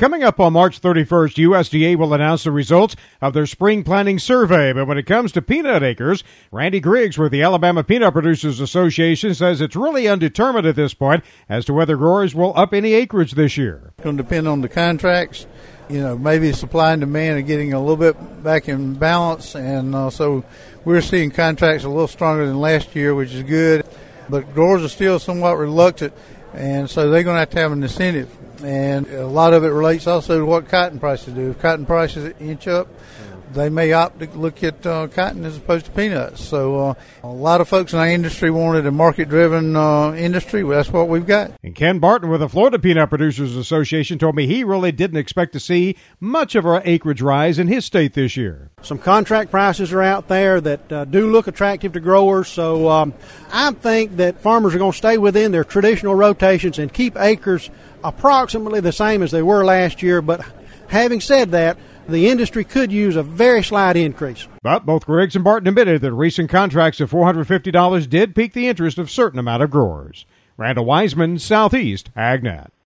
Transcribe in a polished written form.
Coming up on March 31st, USDA will announce the results of their spring planting survey. But when it comes to peanut acres, Randy Griggs with the Alabama Peanut Producers Association says it's really undetermined at this point as to whether growers will up any acreage this year. It's going to depend on the contracts. Maybe supply and demand are getting a little bit back in balance. And so we're seeing contracts a little stronger than last year, which is good. But growers are still somewhat reluctant, and so they're going to have an incentive. And a lot of it relates also to what cotton prices do. If cotton prices inch up, they may opt to look at cotton as opposed to peanuts. So a lot of folks in our industry wanted a market-driven industry. Well, that's what we've got. And Ken Barton with the Florida Peanut Producers Association told me he really didn't expect to see much of an acreage rise in his state this year. Some contract prices are out there that do look attractive to growers. So I think that farmers are going to stay within their traditional rotations and keep acres approximately the same as they were last year. But having said that, the industry could use a very slight increase. But both Griggs and Barton admitted that recent contracts of $450 did pique the interest of a certain amount of growers. Randall Wiseman, Southeast AgNet.